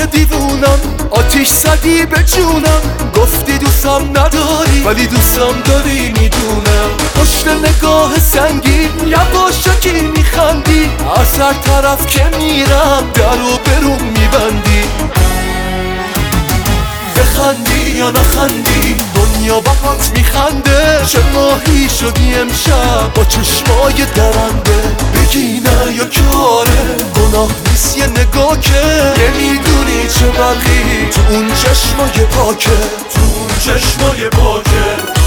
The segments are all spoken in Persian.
که دیوونم، آتیش زدی به جونم. گفتی دوستم نداری ولی دوستم داری میدونم. پشت نگاه سنگین یواشکی میخندی، از هر طرف که میرم در و برون میبندی. بخندی یا نخندی دنیا باهات میخنده. چه ماهی شدی امشب با چشمای درنده. بگی نه یا کاره گناه نیست یه نگاه که نمیدونی چه برقی تو اون چشمای پاکه، تو اون چشمای پاکه.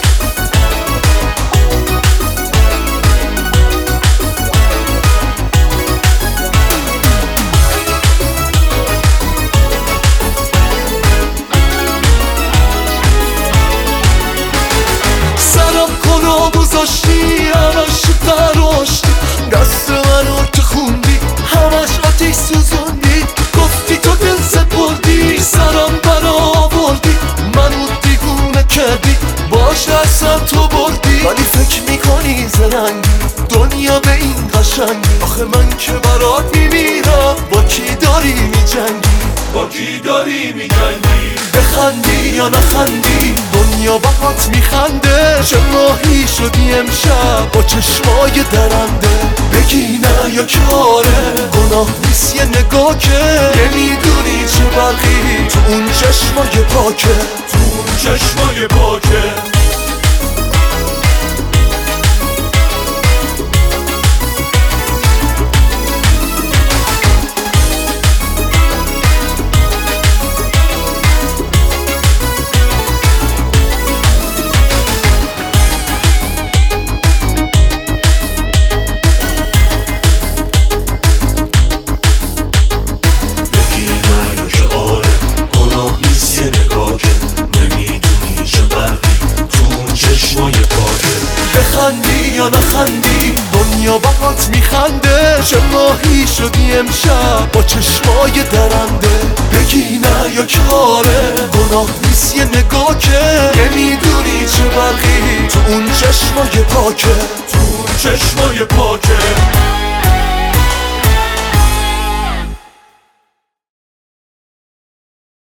گذاشتی همش فراشتی، دست منو که خوندی همش آتیش سوزوندی. گفتی تو دل سپردی سرم برآوردی، منو دیوونه کردی باش اصلا تو بردی. ولی فکر میکنی زرنگی دنیا به این قشنگی. آخه من که برات میمیرم با کی داری میجنگی، با کی داری میجنگی. بخندی یا نخندی دنیا باهات میخنده. چه ماهی شدی امشب با چشمای درنده. بگی نه یا کاره گناه نیست یه نگاه که نمیدونی چه برقی تو اون چشمای پاکه، تو اون چشمای پاکه. بخندی یا نخندی دنیا باهات میخنده. چه ماهی شدی امشب با چشمای درنده. بگی نه یا کاره گناه نیست یه نگاه که نمیدونی چه برقی تو اون چشمای پاکه، تو اون چشمای پاکه.